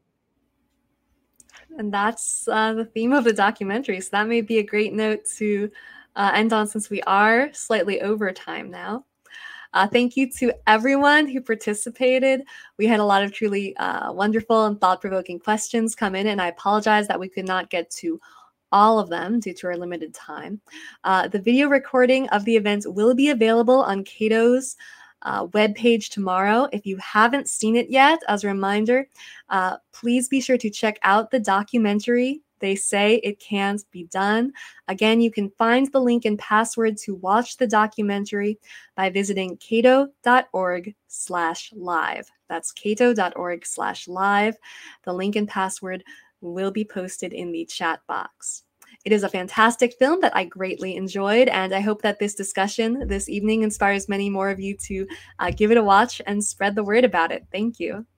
And that's the theme of the documentary. So that may be a great note to end on, since we are slightly over time now. Thank you to everyone who participated. We had a lot of truly wonderful and thought-provoking questions come in, and I apologize that we could not get to all of them due to our limited time. The video recording of the event will be available on Cato's webpage tomorrow. If you haven't seen it yet, as a reminder, please be sure to check out the documentary They Say It Can't Be Done. Again, you can find the link and password to watch the documentary by visiting cato.org/live. That's cato.org/live. The link and password will be posted in the chat box. It is a fantastic film that I greatly enjoyed, and I hope that this discussion this evening inspires many more of you to give it a watch and spread the word about it. Thank you.